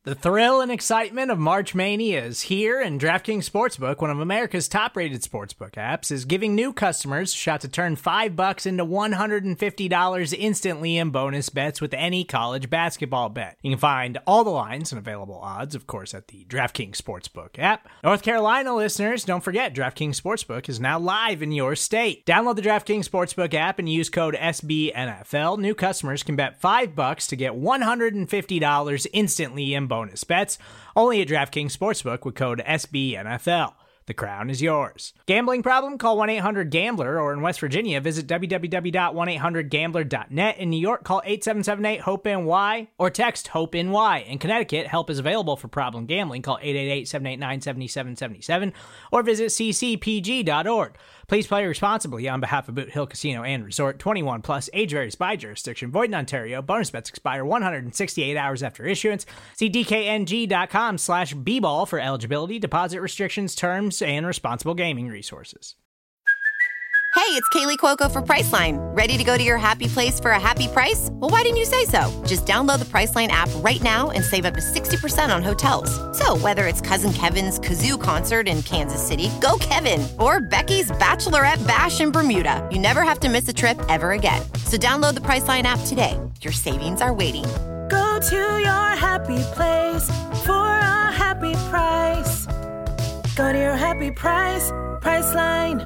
The thrill and excitement of March Mania is here, and DraftKings Sportsbook, one of America's top-rated sportsbook apps, is giving new customers a shot to turn $5 into $150 instantly in bonus bets with any college basketball bet. You can find all the lines and available odds, of course, at the DraftKings Sportsbook app. North Carolina listeners, don't forget, DraftKings Sportsbook is now live in your state. Download the DraftKings Sportsbook app and use code SBNFL. New customers can bet $5 to get $150 instantly in bonus bets, only at DraftKings Sportsbook with code SBNFL. The crown is yours. Gambling problem? Call 1-800-GAMBLER, or in West Virginia, visit www.1800gambler.net. In New York, call 877-8-HOPE-NY or text HOPE-NY. In Connecticut, help is available for problem gambling. Call 888-789-7777 or visit ccpg.org. Please play responsibly on behalf of Boot Hill Casino and Resort. 21 plus, age varies by jurisdiction. Void in Ontario. Bonus bets expire 168 hours after issuance. See dkng.com/bball for eligibility, deposit restrictions, terms, and responsible gaming resources. Hey, it's Kaylee Cuoco for Priceline. Ready to go to your happy place for a happy price? Well, why didn't you say so? Just download the Priceline app right now and save up to 60% on hotels. So whether it's Cousin Kevin's Kazoo Concert in Kansas City, go Kevin, or Becky's Bachelorette Bash in Bermuda, you never have to miss a trip ever again. So download the Priceline app today. Your savings are waiting. Go to your happy place for a happy price. Go to your happy price, Priceline.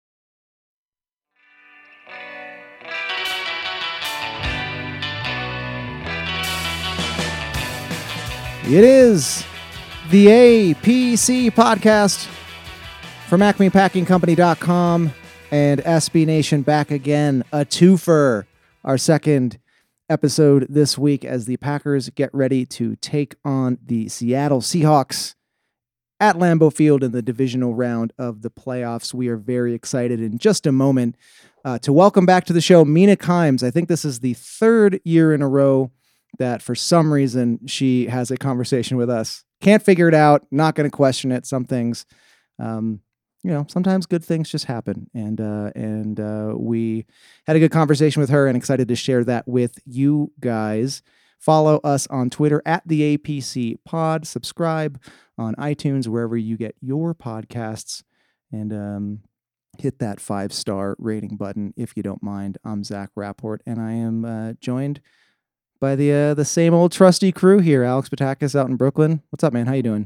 It is the APC podcast from AcmePackingCompany.com and SB Nation back again. A twofer, our second episode this week as the Packers get ready to take on the Seattle Seahawks at Lambeau Field in the divisional round of the playoffs. We are very excited in just a moment to welcome back to the show Mina Kimes. I think this is the third year in a row that for some reason she has a conversation with us. Can't figure it out. Not going to question it. Some things, sometimes good things just happen. And we had a good conversation with her and excited to share that with you guys. Follow us on Twitter at the APC Pod. Subscribe on iTunes, wherever you get your podcasts, and hit that 5-star rating button if you don't mind. I'm Zach Rapport, and I am joined by the same old trusty crew here. Alex Patakis out in Brooklyn. What's up, man? How you doing?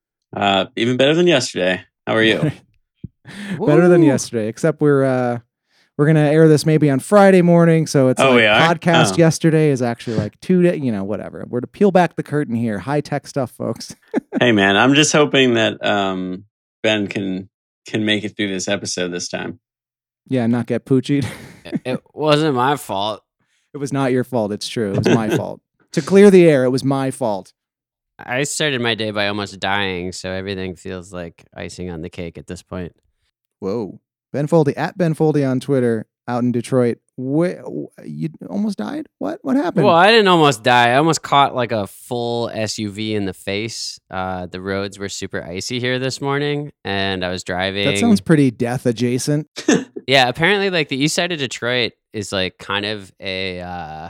Even better than yesterday. How are you? Better than yesterday, except we're gonna air this maybe on Friday morning, so it's podcast yesterday is actually like 2 days. Whatever. We're to peel back the curtain here. High tech stuff, folks. Hey, man, I'm just hoping that Ben can make it through this episode this time. Yeah, not get poochied. It wasn't my fault. It was not your fault. It's true. It was my fault. To clear the air, it was my fault. I started my day by almost dying, so everything feels like icing on the cake at this point. Whoa. Ben Foldy, at Ben Foldy on Twitter, out in Detroit. You almost died? What happened? Well, I didn't almost die. I almost caught like a full SUV in the face. The roads were super icy here this morning, and I was driving. That sounds pretty death adjacent. Yeah, apparently like the east side of Detroit is like kind of a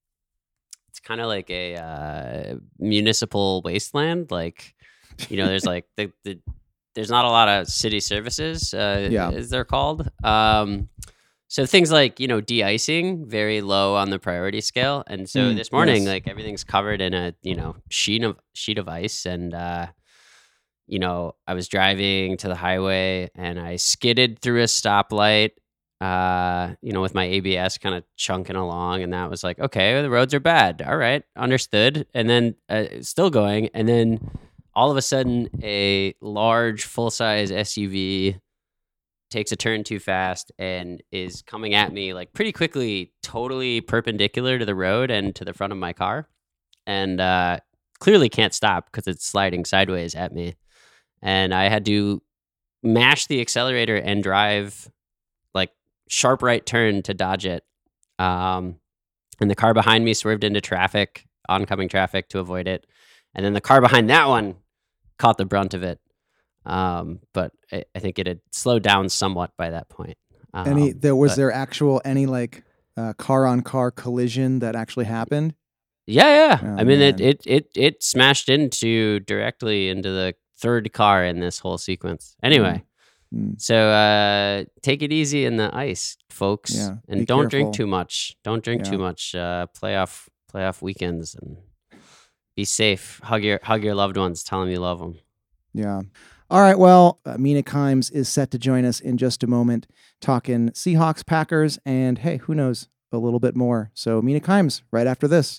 municipal wasteland. Like, there's like there's not a lot of city services, as they're called. So things like, de-icing, very low on the priority scale. And so this morning, like everything's covered in a, sheet of ice. And, I was driving to the highway and I skidded through a stoplight, with my ABS kind of chunking along. And that was like, okay, the roads are bad. All right, understood. And then still going. And then all of a sudden, a large full-size SUV takes a turn too fast and is coming at me like pretty quickly, totally perpendicular to the road and to the front of my car. And clearly can't stop because it's sliding sideways at me. And I had to mash the accelerator and drive like sharp right turn to dodge it. And the car behind me swerved into traffic, oncoming traffic, to avoid it. And then the car behind that one caught the brunt of it. But I think it had slowed down somewhat by that point. Was there any car on car collision that actually happened? Yeah. Oh, I mean, man. it smashed directly into the third car in this whole sequence. Anyway, so take it easy in the ice, folks, Yeah, and don't drink too much. Don't drink too much. Playoff weekends, and be safe. Hug your loved ones. Tell them you love them. Yeah. All right. Well, Mina Kimes is set to join us in just a moment, talking Seahawks, Packers, and hey, who knows, a little bit more. So Mina Kimes, right after this.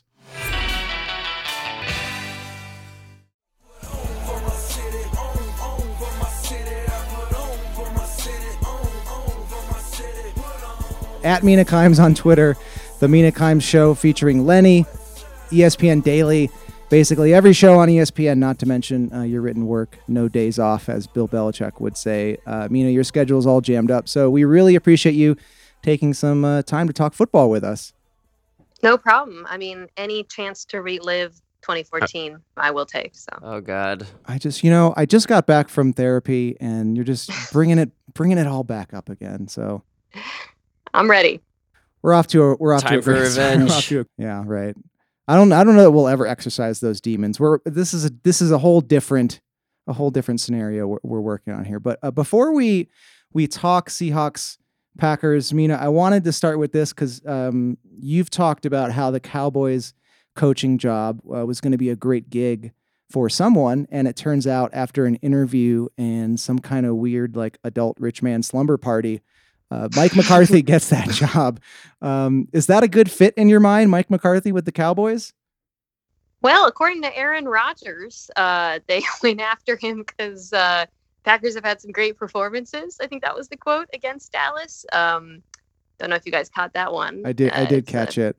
At Mina Kimes on Twitter, the Mina Kimes Show featuring Lenny, ESPN Daily, basically every show on ESPN, not to mention your written work, no days off, as Bill Belichick would say. Mina, your schedule is all jammed up, so we really appreciate you taking some time to talk football with us. No problem. I mean, any chance to relive 2014, I will take. So. Oh God. I just got back from therapy, and you're just bringing it all back up again. So. I'm ready. We're off to a time for revenge. Yeah, right. I don't know that we'll ever exercise those demons. This is a whole different scenario we're working on here. But before we talk Seahawks, Packers, Mina, I wanted to start with this because you've talked about how the Cowboys coaching job was going to be a great gig for someone, and it turns out after an interview and some kind of weird like adult rich man slumber party, Mike McCarthy gets that job. Is that a good fit in your mind, Mike McCarthy with the Cowboys? Well, according to Aaron Rodgers, they went after him because Packers have had some great performances. I think that was the quote against Dallas. Don't know if you guys caught that one. I did catch it.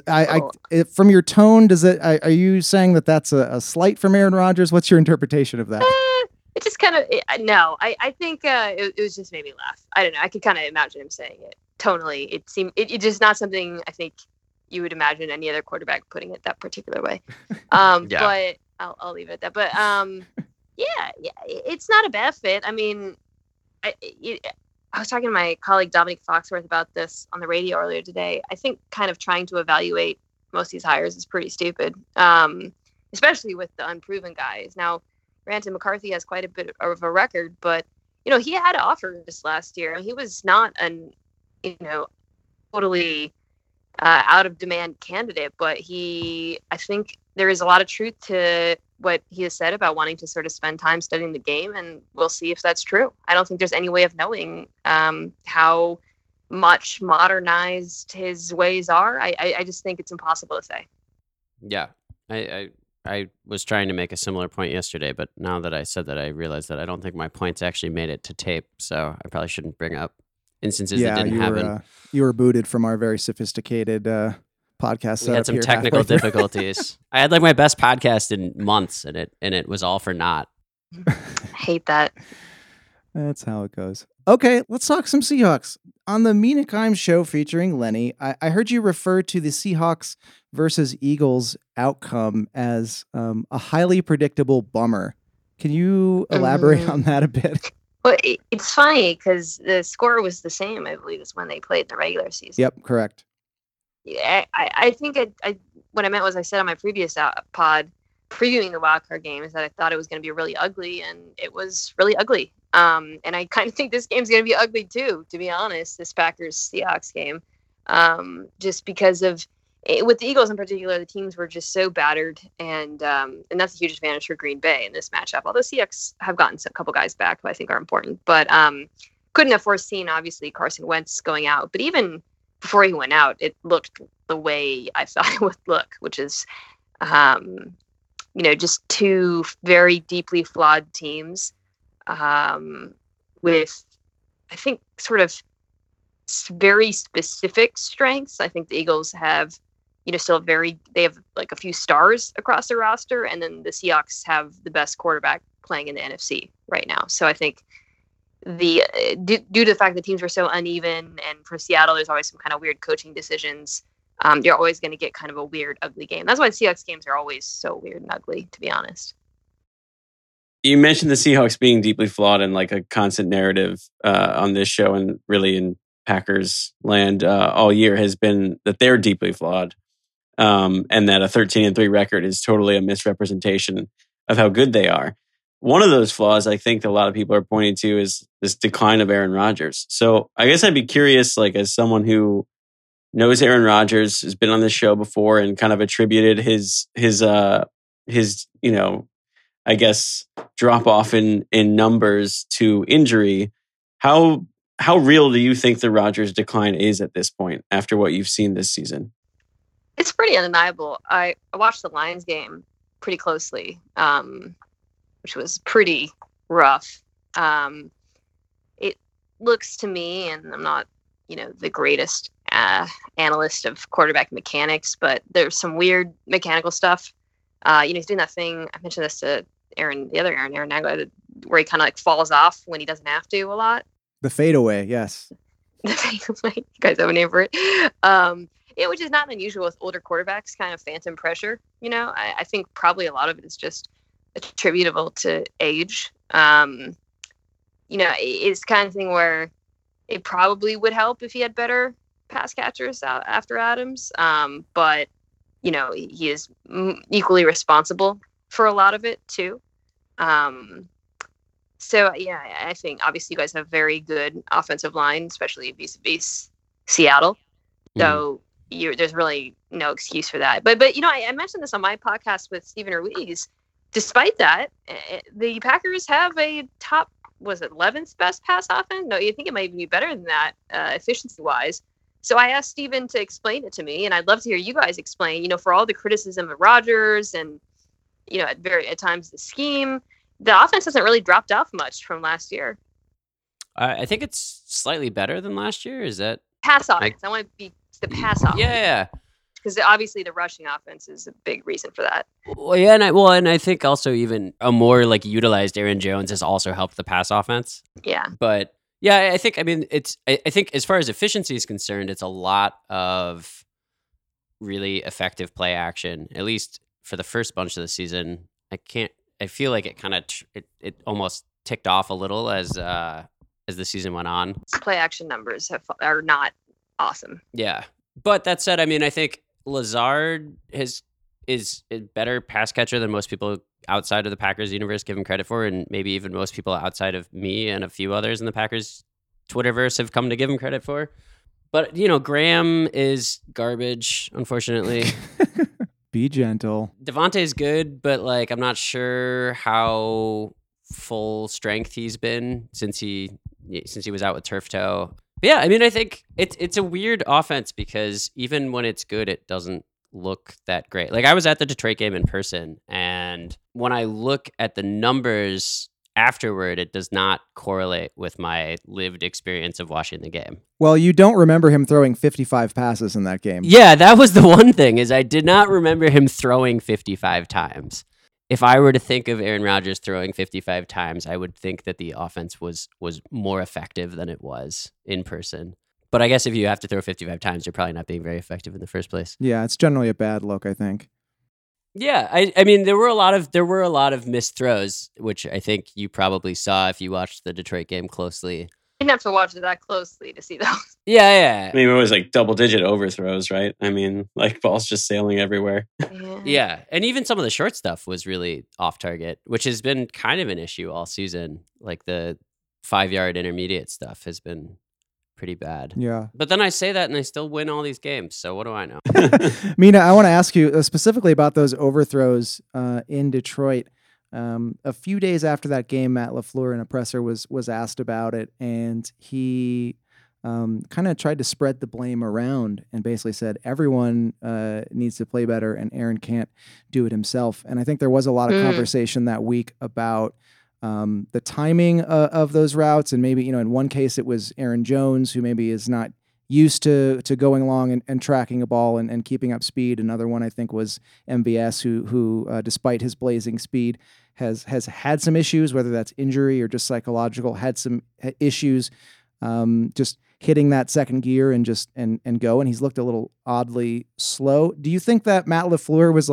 From your tone, are you saying that that's a slight from Aaron Rodgers? What's your interpretation of that? It just kind of, no, I think it was just made me laugh. I don't know. I could kind of imagine him saying it tonally. It seemed, it's just not something I think you would imagine any other quarterback putting it that particular way. But I'll leave it at that. But yeah, it's not a bad fit. I mean, I was talking to my colleague Dominic Foxworth about this on the radio earlier today. I think kind of trying to evaluate most of these hires is pretty stupid, especially with the unproven guys. Now, granted, McCarthy has quite a bit of a record, but, he had offers last year. He was not totally out of demand candidate, but I think there is a lot of truth to what he has said about wanting to sort of spend time studying the game, and we'll see if that's true. I don't think there's any way of knowing how much modernized his ways are. I just think it's impossible to say. Yeah, I was trying to make a similar point yesterday, but now that I said that, I realized that I don't think my points actually made it to tape, so I probably shouldn't bring up instances that didn't happen. You were booted from our very sophisticated podcast. We had some technical difficulties. I had like my best podcast in months, and it was all for naught. I hate that. That's how it goes. Okay, let's talk some Seahawks. On the Mina Kimes Show featuring Lenny, I heard you refer to the Seahawks versus Eagles outcome as a highly predictable bummer. Can you elaborate on that a bit? Well, it's funny because the score was the same, I believe, as when they played the regular season. Yep, correct. Yeah, I think what I meant was I said on my previous pod previewing the wildcard game is that I thought it was going to be really ugly, and it was really ugly. And I kind of think this game's going to be ugly too, to be honest, this Packers-Seahawks game. Just because of, with the Eagles in particular, the teams were just so battered, and that's a huge advantage for Green Bay in this matchup. Although Seahawks have gotten a couple guys back who I think are important. But couldn't have foreseen, obviously, Carson Wentz going out. But even before he went out, it looked the way I thought it would look, which is, just two very deeply flawed teams. With, I think, sort of very specific strengths. I think the Eagles have, they have like a few stars across the roster, and then the Seahawks have the best quarterback playing in the NFC right now. So I think due to the fact that teams were so uneven, and for Seattle, there's always some kind of weird coaching decisions. You're always going to get kind of a weird, ugly game. That's why the Seahawks games are always so weird and ugly, to be honest. You mentioned the Seahawks being deeply flawed, and like a constant narrative on this show and really in Packers land all year has been that they're deeply flawed. and that a 13-3 record is totally a misrepresentation of how good they are. One of those flaws I think that a lot of people are pointing to is this decline of Aaron Rodgers. So I guess I'd be curious, like as someone who knows Aaron Rodgers, has been on this show before and kind of attributed his I guess drop off in numbers to injury. How real do you think the Rodgers decline is at this point after what you've seen this season? It's pretty undeniable. I watched the Lions game pretty closely, which was pretty rough. It looks to me, and I'm not, the greatest analyst of quarterback mechanics, but there's some weird mechanical stuff. He's doing that thing. I mentioned this to Aaron Nagler, where he kind of like falls off when he doesn't have to a lot. The fadeaway, yes. The fadeaway. You guys have a name for it. Which is not unusual with older quarterbacks, kind of phantom pressure. I think probably a lot of it is just attributable to age. It's kind of thing where it probably would help if he had better pass catchers after Adams. But he is equally responsible for a lot of it too. So yeah, I think obviously you guys have very good offensive line, especially vis-a-vis Seattle. So there's really no excuse for that. But I mentioned this on my podcast with Stephen Ruiz. Despite that, the Packers have a top, was it 11th best pass offense? No, you think it might even be better than that, efficiency-wise. So I asked Stephen to explain it to me, and I'd love to hear you guys explain, for all the criticism of Rodgers and, at times the scheme, the offense hasn't really dropped off much from last year. I think it's slightly better than last year. Is that pass offense? I want to be the pass offense. Yeah. Because obviously the rushing offense is a big reason for that. Well, yeah, and I think also even a more like utilized Aaron Jones has also helped the pass offense. Yeah. But yeah, I think I think as far as efficiency is concerned, it's a lot of really effective play action. At least for the first bunch of the season, I feel like it kind of it almost ticked off a little as the season went on. Play action numbers are not awesome. Yeah, but that said, I think Lazard is a better pass catcher than most people outside of the Packers universe give him credit for, and maybe even most people outside of me and a few others in the Packers Twitterverse have come to give him credit for. But Graham is garbage, unfortunately. Be gentle. Devontae's good, but I'm not sure how full strength he's been since he was out with turf toe. But yeah, I think it's a weird offense because even when it's good, it doesn't look that great. I was at the Detroit game in person, and when I look at the numbers afterward, it does not correlate with my lived experience of watching the game. Well, you don't remember him throwing 55 passes in that game. Yeah, that was the one thing, is I did not remember him throwing 55 times. If I were to think of Aaron Rodgers throwing 55 times, I would think that the offense was more effective than it was in person. But I guess if you have to throw 55 times, you're probably not being very effective in the first place. Yeah, it's generally a bad look, I think. Yeah, I mean there were a lot of missed throws, which I think you probably saw if you watched the Detroit game closely. You didn't have to watch it that closely to see those. Yeah. It was double-digit overthrows, right? Balls just sailing everywhere. Yeah, and even some of the short stuff was really off target, which has been kind of an issue all season. The 5-yard intermediate stuff has been pretty bad. Yeah. But then I say that and they still win all these games. So what do I know? Mina, I want to ask you specifically about those overthrows in Detroit. A few days after that game, Matt LaFleur in a presser was asked about it, and he kind of tried to spread the blame around and basically said everyone needs to play better and Aaron can't do it himself. And I think there was a lot of conversation that week about the timing of those routes, and maybe in one case it was Aaron Jones, who maybe is not used to going along and tracking a ball and keeping up speed. Another one I think was MVS, who despite his blazing speed has had some issues, whether that's injury or just psychological, had some issues just hitting that second gear and go, and he's looked a little oddly slow. Do you think that Matt LaFleur was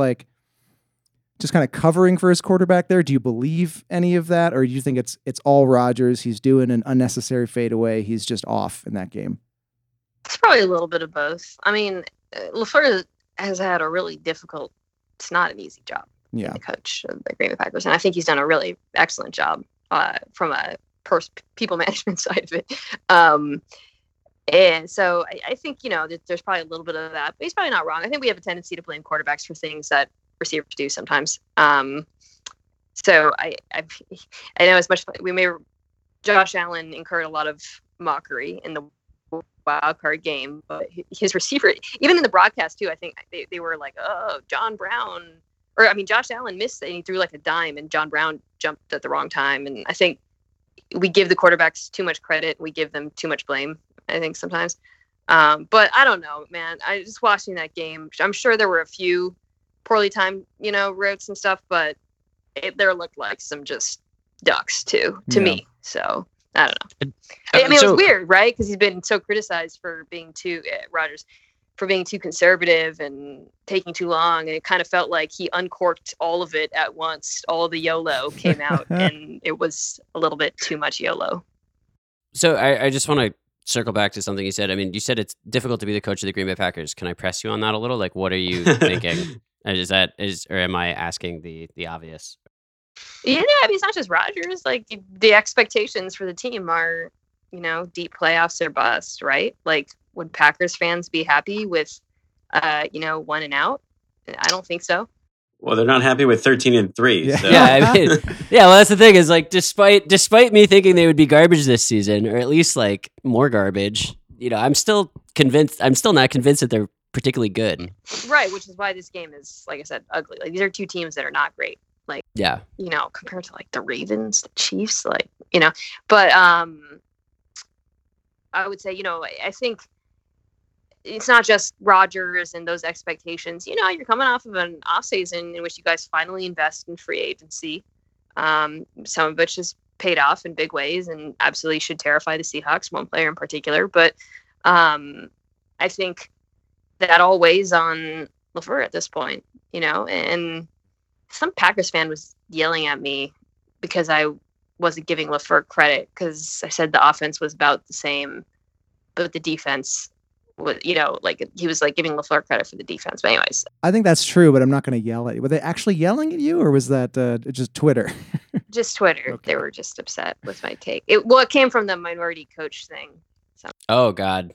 just kind of covering for his quarterback there? Do you believe any of that, or do you think it's all Rodgers? He's doing an unnecessary fadeaway. He's just off in that game. It's probably a little bit of both. LaFleur has had a really difficult. It's not an easy job. Yeah, the coach of the Green Bay Packers, and I think he's done a really excellent job from a people management side of it. And so I think, there's probably a little bit of that, but he's probably not wrong. I think we have a tendency to blame quarterbacks for things that receivers do sometimes. So I know as much Josh Allen incurred a lot of mockery in the wild card game, but his receiver, even in the broadcast too, I think they were like, oh, Josh Allen missed it and he threw like a dime and John Brown jumped at the wrong time. And I think we give the quarterbacks too much credit. We give them too much blame, I think sometimes. But I don't know, man. I just watching that game. I'm sure there were a few poorly timed, routes and stuff, but there looked like some just ducks too, to me. So I don't know. I mean, it was weird, right? Because he's been so criticized for being Rodgers, for being too conservative and taking too long. And it kind of felt like he uncorked all of it at once. All of the YOLO came out and it was a little bit too much YOLO. So I just want to circle back to something you said. I mean, you said it's difficult to be the coach of the Green Bay Packers. Can I press you on that a little? Like, what are you thinking? Or am I asking the obvious? Yeah, I mean, it's not just Rodgers. Like, the expectations for the team are, deep playoffs or bust, right? Like, would Packers fans be happy with, 1 and out? I don't think so. Well, they're not happy with 13-3. Yeah. So. Yeah, I mean, well, that's the thing is like, despite me thinking they would be garbage this season, or at least like more garbage, I'm still not convinced that they're particularly good. Right, which is why this game is, like I said, ugly. Like, these are two teams that are not great. Like, yeah, compared to like the Ravens, the Chiefs, but I would say, I think it's not just Rodgers and those expectations. You're coming off of an off season in which you guys finally invest in free agency. Some of which has paid off in big ways and absolutely should terrify the Seahawks, one player in particular. But I think that all weighs on LaFleur at this point, and some Packers fan was yelling at me because I wasn't giving LaFleur credit because I said the offense was about the same, but the defense was, like he was like giving LaFleur credit for the defense. But anyways, I think that's true, but I'm not going to yell at you. Were they actually yelling at you, or was that just Twitter? Just Twitter. Okay. They were just upset with my take. It came from the minority coach thing. So. Oh God.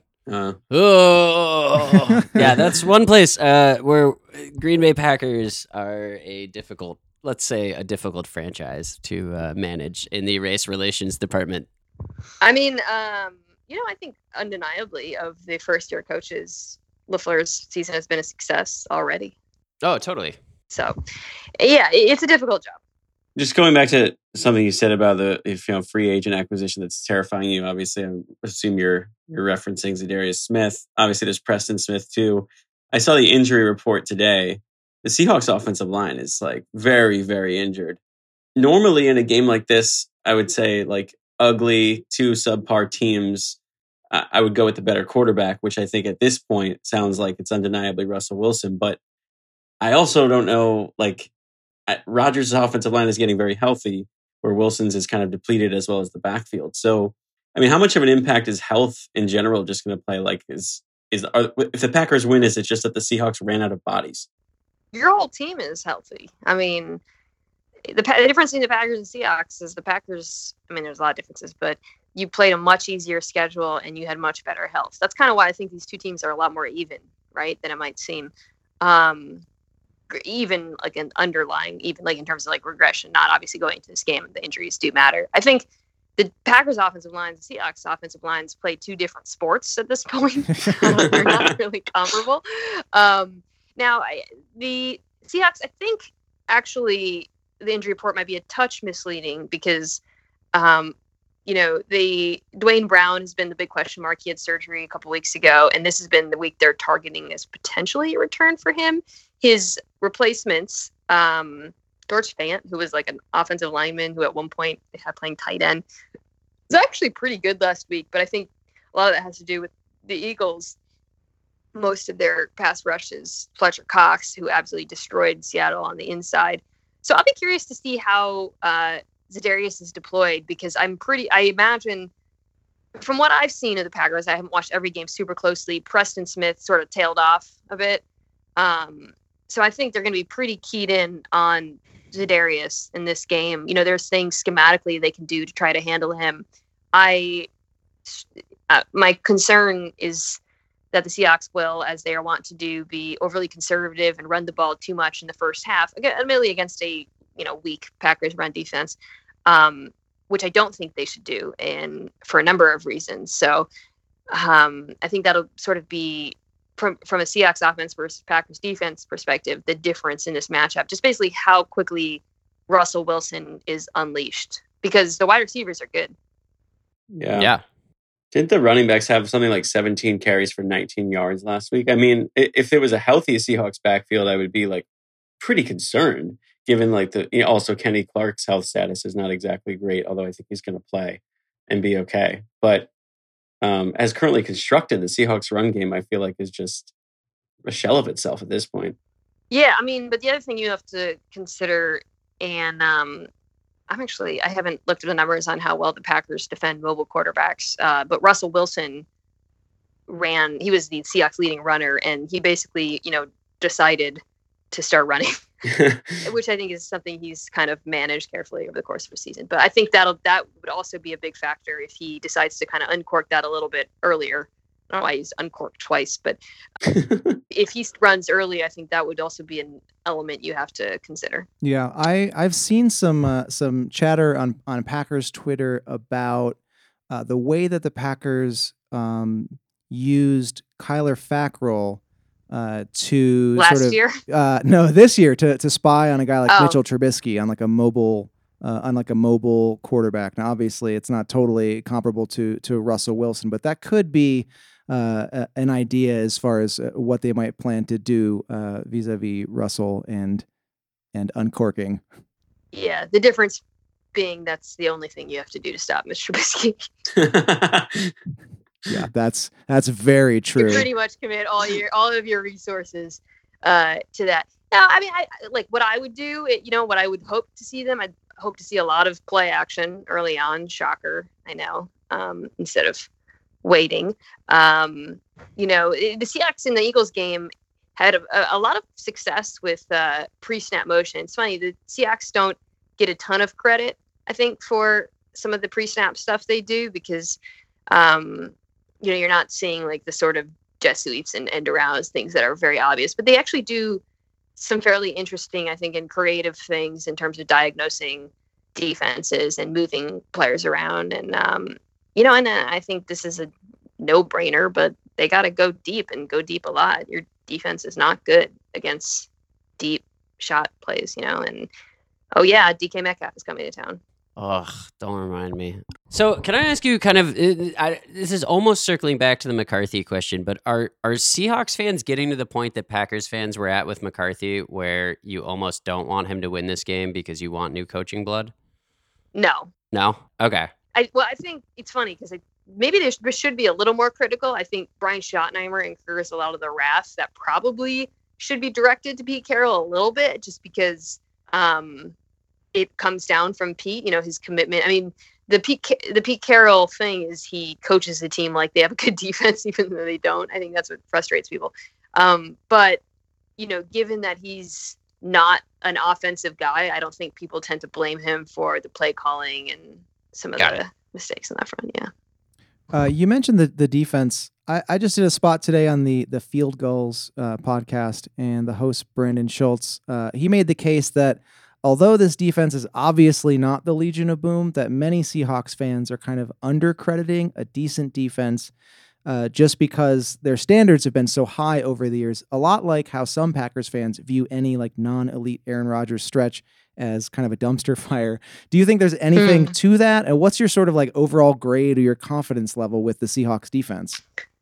Oh yeah, that's one place where Green Bay Packers are a difficult franchise to manage in the race relations department. I mean, I think undeniably of the first year coaches, LaFleur's season has been a success already. Oh, totally. So, yeah, it's a difficult job. Just going back to something you said about the free agent acquisition that's terrifying you. Obviously, I assume you're referencing Za'Darius Smith. Obviously, there's Preston Smith too. I saw the injury report today. The Seahawks offensive line is like very, very injured. Normally in a game like this, I would say like ugly, two subpar teams, I would go with the better quarterback, which I think at this point sounds like it's undeniably Russell Wilson. But I also don't know, like, Rodgers' offensive line is getting very healthy, where Wilson's is kind of depleted as well as the backfield. So, I mean, how much of an impact is health in general just going to play? Like, if the Packers win, is it just that the Seahawks ran out of bodies? Your whole team is healthy. I mean, the difference between the Packers and Seahawks is the Packers, I mean, there's a lot of differences, but you played a much easier schedule and you had much better health. That's kind of why I think these two teams are a lot more even, right, than it might seem. Even like an underlying, even like in terms of like regression, not obviously going into this game, the injuries do matter. I think the Packers offensive lines, the Seahawks offensive lines play two different sports at this point. They're not really comparable. Now, the Seahawks, I think actually the injury report might be a touch misleading because, Dwayne Brown has been the big question mark. He had surgery a couple weeks ago, and this has been the week they're targeting as potentially a return for him. His replacements, George Fant, who was like an offensive lineman who at one point they had playing tight end, was actually pretty good last week. But I think a lot of that has to do with the Eagles. Most of their pass rushes, Fletcher Cox, who absolutely destroyed Seattle on the inside. So I'll be curious to see how Za'Darius is deployed, because I imagine from what I've seen of the Packers, I haven't watched every game super closely. Preston Smith sort of tailed off a bit. So I think they're going to be pretty keyed in on Za'Darius in this game. There's things schematically they can do to try to handle him. My concern is that the Seahawks will, as they are wont to do, be overly conservative and run the ball too much in the first half, admittedly against a weak Packers run defense, which I don't think they should do, and for a number of reasons. So I think that'll sort of be from a Seahawks offense versus Packers defense perspective, the difference in this matchup, just basically how quickly Russell Wilson is unleashed, because the wide receivers are good. Yeah. Didn't the running backs have something like 17 carries for 19 yards last week? I mean, if it was a healthy Seahawks backfield, I would be like pretty concerned, given like also Kenny Clark's health status is not exactly great, although I think he's going to play and be okay. But as currently constructed, the Seahawks run game, I feel like, is just a shell of itself at this point. Yeah, I mean, but the other thing you have to consider, and I haven't looked at the numbers on how well the Packers defend mobile quarterbacks, but Russell Wilson he was the Seahawks leading runner, and he basically, decided to start running, which I think is something he's kind of managed carefully over the course of a season. But I think that would also be a big factor if he decides to kind of uncork that a little bit earlier. I don't know why he's uncorked twice, but if he runs early, I think that would also be an element you have to consider. Yeah, I've seen some chatter on Packers Twitter about the way that the Packers used Kyler Fackrell to this year to spy on a guy like Mitchell Trubisky on like a mobile quarterback. Now, obviously, it's not totally comparable to Russell Wilson, but that could be an idea as far as what they might plan to do vis-a-vis Russell and uncorking. Yeah, the difference being that's the only thing you have to do to stop Mr. Trubisky. Yeah, that's very true. You pretty much commit all of your resources to that. Now, I mean, I like what I would do. What I would hope to see them. I'd hope to see a lot of play action early on. Shocker, I know. Instead of waiting. The Seahawks in the Eagles game had a lot of success with pre-snap motion. It's funny, the Seahawks don't get a ton of credit, I think, for some of the pre-snap stuff they do, because you're not seeing like the sort of jet sweeps and end arounds, things that are very obvious, but they actually do some fairly interesting, I think, and creative things in terms of diagnosing defenses and moving players around. And and I think this is a no-brainer, but they got to go deep and go deep a lot. Your defense is not good against deep shot plays, and DK Metcalf is coming to town. Ugh, don't remind me. So can I ask you kind of, this is almost circling back to the McCarthy question, but are Seahawks fans getting to the point that Packers fans were at with McCarthy, where you almost don't want him to win this game because you want new coaching blood? No. Okay. I think it's funny because maybe there should be a little more critical. I think Brian Schottenheimer incurs a lot of the wrath that probably should be directed to Pete Carroll a little bit, just because it comes down from Pete, his commitment. I mean, the Pete Carroll thing is he coaches the team like they have a good defense, even though they don't. I think that's what frustrates people. But given that he's not an offensive guy, I don't think people tend to blame him for the play calling and some of the mistakes on that front. Yeah. You mentioned the defense. I just did a spot today on the Field Gulls podcast, and the host, Brandon Schultz, he made the case that although this defense is obviously not the Legion of Boom, that many Seahawks fans are kind of undercrediting a decent defense just because their standards have been so high over the years, a lot like how some Packers fans view any like non-elite Aaron Rodgers stretch as kind of a dumpster fire. Do you think there's anything to that? And what's your sort of like overall grade or your confidence level with the Seahawks defense?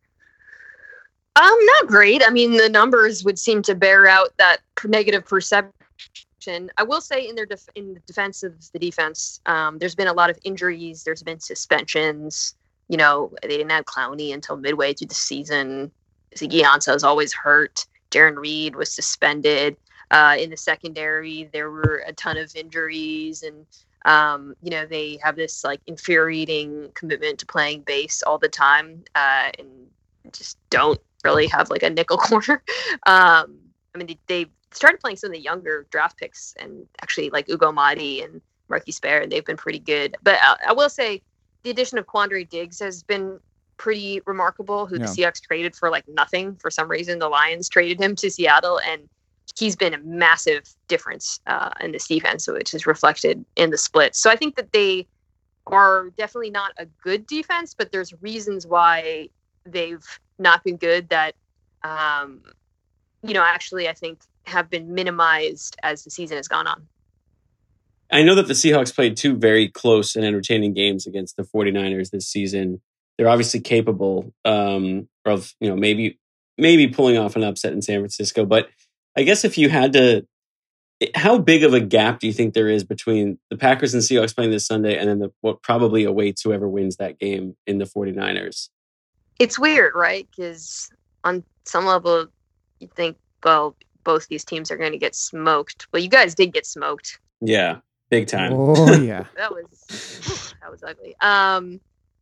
Not great. I mean, the numbers would seem to bear out that negative perception. I will say in the defense of the defense, there's been a lot of injuries. There's been suspensions. They didn't have Clowney until midway through the season. Ziggy Ansah is always hurt. Darren Reed was suspended. In the secondary, there were a ton of injuries, and they have this like infuriating commitment to playing base all the time, and just don't really have like a nickel corner. I mean, they started playing some of the younger draft picks, and actually like Ugo Madi and Marquise Bear, and they've been pretty good. But I will say the addition of Quandre Diggs has been pretty remarkable, who the Seahawks traded for like nothing. For some reason, the Lions traded him to Seattle, and he's been a massive difference in this defense, which is reflected in the splits. So I think that they are definitely not a good defense, but there's reasons why they've not been good that, actually I think have been minimized as the season has gone on. I know that the Seahawks played two very close and entertaining games against the 49ers this season. They're obviously capable of, maybe pulling off an upset in San Francisco. But I guess if you had to, how big of a gap do you think there is between the Packers and Seahawks playing this Sunday and then what probably awaits whoever wins that game in the 49ers? It's weird, right? Because on some level, you think, well, both these teams are going to get smoked. Well, you guys did get smoked. Yeah, big time. Oh, yeah. that was ugly. I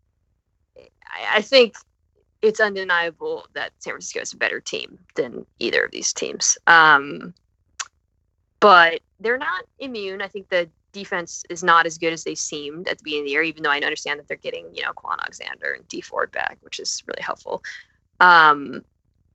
think it's undeniable that San Francisco is a better team than either of these teams. But they're not immune. I think the defense is not as good as they seemed at the beginning of the year, even though I understand that they're getting, Quan Alexander and Dee Ford back, which is really helpful. But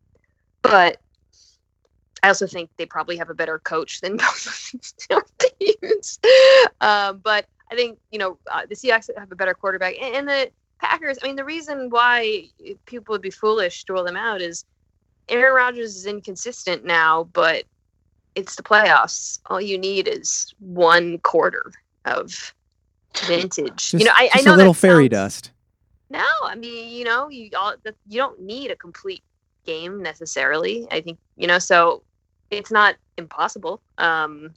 I also think they probably have a better coach than both of these teams. But I think, the Seahawks have a better quarterback. And the Packers, I mean, the reason why people would be foolish to rule them out is Aaron Rodgers is inconsistent now, but it's the playoffs. All you need is one quarter of vintage. Just, I just know a little that fairy sounds, dust. No, I mean, you don't need a complete game necessarily. I think, so it's not impossible. I'm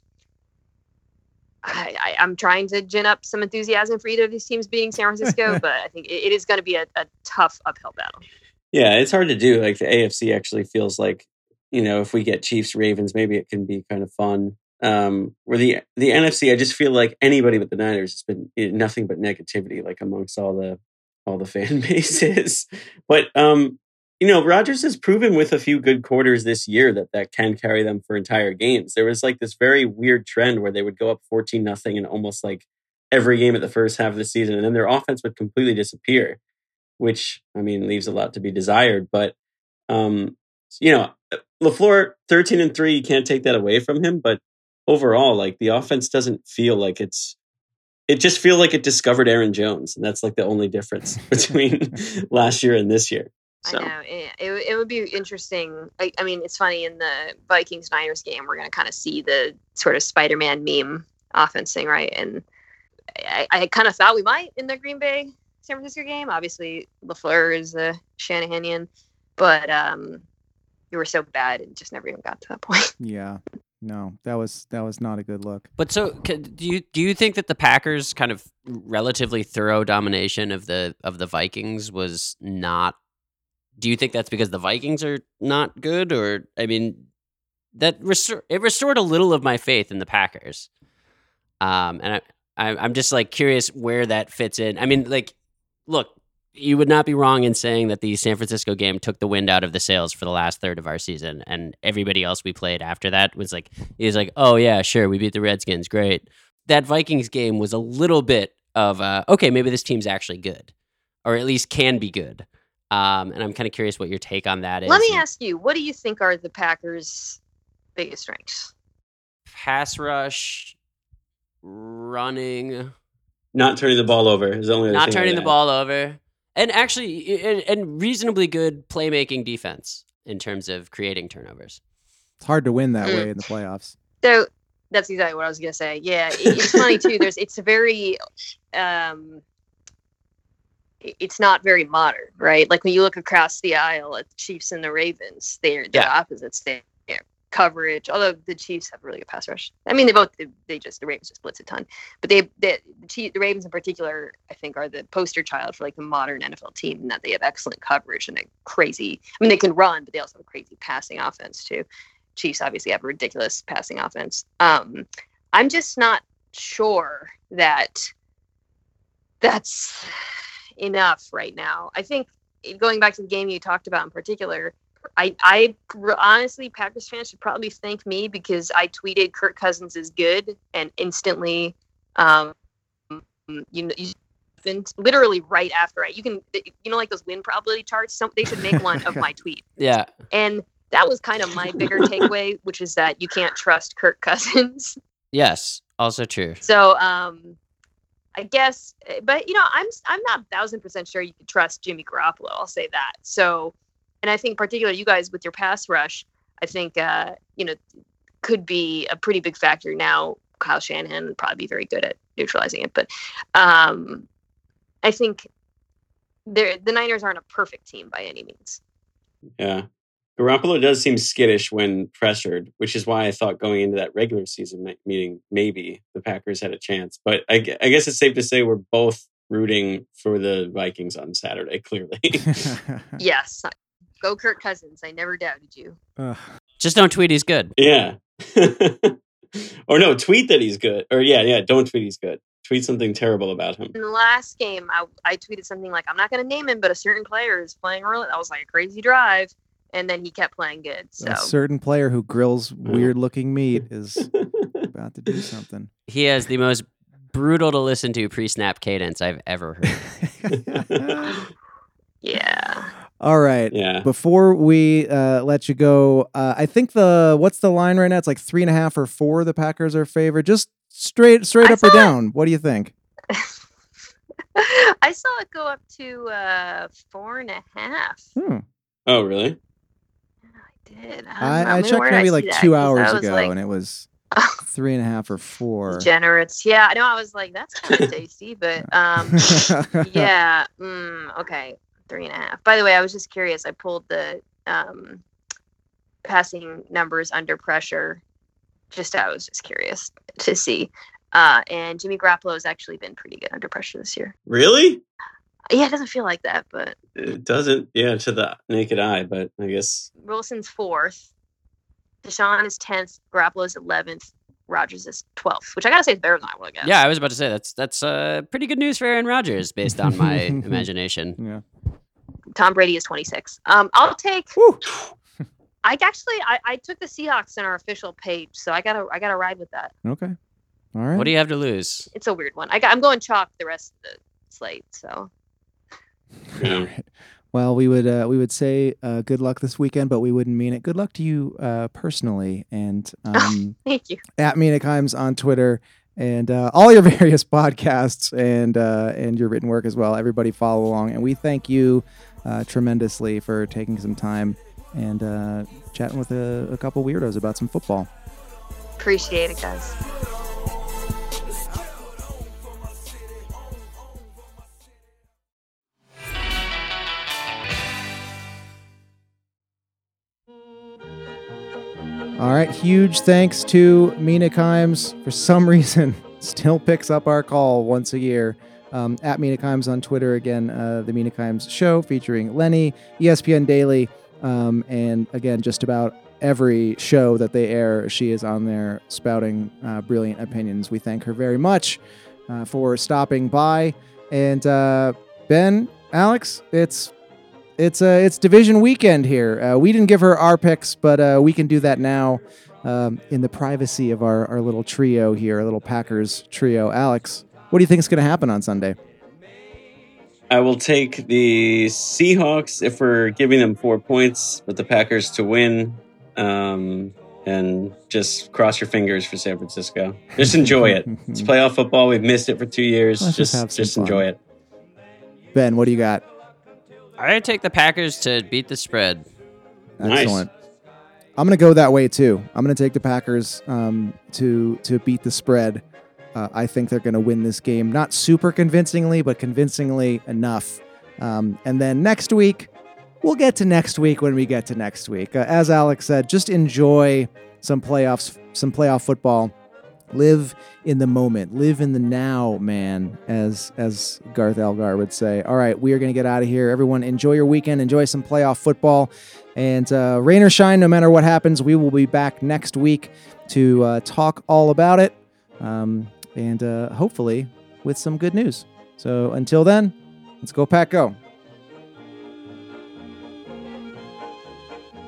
trying to gin up some enthusiasm for either of these teams being San Francisco, but I think it is going to be a tough uphill battle. Yeah, it's hard to do. Like the AFC actually feels like, if we get Chiefs, Ravens, maybe it can be kind of fun. Where the NFC, I just feel like anybody but the Niners has been nothing but negativity, like amongst all the fan bases. But Rodgers has proven with a few good quarters this year that can carry them for entire games. There was like this very weird trend where they would go up 14-0 in almost like every game at the first half of the season, and then their offense would completely disappear, which leaves a lot to be desired. But LaFleur 13-3, you can't take that away from him. But overall, like the offense doesn't feel like it just feels like it discovered Aaron Jones, and that's like the only difference between last year and this year. So. I know it would be interesting. I mean, it's funny in the Vikings-Niners game, we're going to kind of see the sort of Spider-Man meme offense thing, right? And I kind of thought we might in the Green Bay San Francisco game. Obviously, LaFleur is a Shanahanian, but you were so bad and just never even got to that point. Yeah. No, that was not a good look. But so, do you think that the Packers' kind of relatively thorough domination of the Vikings was not? Do you think that's because the Vikings are not good, or it restored a little of my faith in the Packers, and I'm just like curious where that fits in. I mean, like, look, you would not be wrong in saying that the San Francisco game took the wind out of the sails for the last third of our season, and everybody else we played after that was like, oh yeah, sure, we beat the Redskins, great. That Vikings game was a little bit of okay, maybe this team's actually good, or at least can be good. And I'm kind of curious what your take on that is. Let me ask you, what do you think are the Packers' biggest strengths? Pass rush, running, not turning the ball over is the only not turning the ball over. And actually, and reasonably good playmaking defense in terms of creating turnovers. It's hard to win that way in the playoffs. So that's exactly what I was going to say. Yeah, it's funny too. It's a very, it's not very modern, right? Like when you look across the aisle at the Chiefs and the Ravens, they're opposites. They're coverage, although the Chiefs have a really good pass rush. I mean, the Ravens just blitz a ton, but the Ravens in particular, I think, are the poster child for like the modern NFL team, in that they have excellent coverage and they can run, but they also have a crazy passing offense too. Chiefs obviously have a ridiculous passing offense. I'm just not sure that that's enough right now. I think going back to the game you talked about in particular, honestly, Packers fans should probably thank me because I tweeted Kirk Cousins is good and instantly, literally right after like those win probability charts. They should make one of my tweet. Yeah, and that was kind of my bigger takeaway, which is that you can't trust Kirk Cousins. Yes, also true. So, I guess, but I'm not 1,000% sure you can trust Jimmy Garoppolo. I'll say that. So, and I think particularly you guys with your pass rush, I think could be a pretty big factor. Now Kyle Shanahan would probably be very good at neutralizing it, but I think the Niners aren't a perfect team by any means. Yeah. Garoppolo does seem skittish when pressured, which is why I thought going into that regular season meeting, maybe the Packers had a chance. But I guess it's safe to say we're both rooting for the Vikings on Saturday, clearly. Yes. Go Kirk Cousins. I never doubted you. Just don't tweet he's good. Yeah. Or no, tweet that he's good. Or don't tweet he's good. Tweet something terrible about him. In the last game, I tweeted something like, I'm not going to name him, but a certain player is playing really. That was like a crazy drive. And then he kept playing good. So. A certain player who grills weird-looking meat is about to do something. He has the most brutal to listen to pre-snap cadence I've ever heard. Yeah. All right. Yeah. Before we let you go, I think what's the line right now? It's like 3.5 or 4. The Packers are favored. Just straight up or down. What do you think? I saw it go up to 4.5. Oh, really? Did. I checked maybe like 2 hours ago, and it was 3.5 or 4. Generous. Yeah, I know. I was like, that's kind of tasty, but yeah. Okay, 3.5. By the way, I was just curious. I pulled the passing numbers under pressure. I was just curious to see. And Jimmy Garoppolo has actually been pretty good under pressure this year. Really? Yeah, it doesn't feel like that, but it doesn't. Yeah, to the naked eye, but I guess Wilson's 4th, Deshaun is 10th, Garoppolo's 11th, Rodgers is 12th, which I gotta say is better than I would have guessed. Yeah, I was about to say that's pretty good news for Aaron Rodgers based on my imagination. Yeah. Tom Brady is 26. I'll take. Woo. I took the Seahawks in our official page, so I gotta ride with that. Okay. All right. What do you have to lose? It's a weird one. I'm going chalk the rest of the slate. So. Yeah. All right. Well, we would say good luck this weekend, but we wouldn't mean it. Good luck to you personally, and thank you. At Mina Kimes on Twitter and all your various podcasts and your written work as well. Everybody follow along, and we thank you tremendously for taking some time and chatting with a couple weirdos about some football. Appreciate it, guys. All right, huge thanks to Mina Kimes. For some reason, still picks up our call once a year. At Mina Kimes on Twitter, again, the Mina Kimes Show featuring Lenny, ESPN Daily, and again, just about every show that they air, she is on there spouting brilliant opinions. We thank her very much for stopping by. And Ben, Alex, it's division weekend here. We didn't give her our picks, but we can do that now in the privacy of our little trio here, our little Packers trio. Alex, what do you think is going to happen on Sunday? I will take the Seahawks if we're giving them 4 points, but the Packers to win. And just cross your fingers for San Francisco. Just enjoy it. It's playoff football. We've missed it for 2 years. Let's just enjoy it. Ben, what do you got? I take the Packers to beat the spread. Excellent. Nice. I'm going to go that way too. I'm going to take the Packers to beat the spread. I think they're going to win this game, not super convincingly, but convincingly enough. And then next week, we'll get to next week when we get to next week. As Alex said, just enjoy some playoff football. Live in the moment. Live in the now, man, as Garth Elgar would say. All right, we are going to get out of here. Everyone, enjoy your weekend. Enjoy some playoff football. And rain or shine, no matter what happens, we will be back next week to talk all about it. And hopefully with some good news. So until then, let's go Pack Go.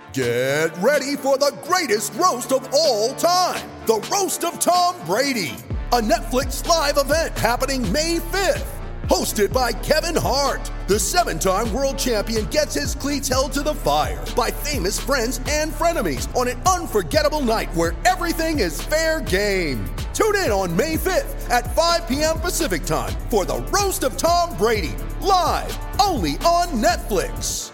Get ready for the greatest roast of all time, the Roast of Tom Brady, a Netflix live event happening May 5th. Hosted by Kevin Hart, the 7-time world champion gets his cleats held to the fire by famous friends and frenemies on an unforgettable night where everything is fair game. Tune in on May 5th at 5 p.m. Pacific time for the Roast of Tom Brady, live only on Netflix.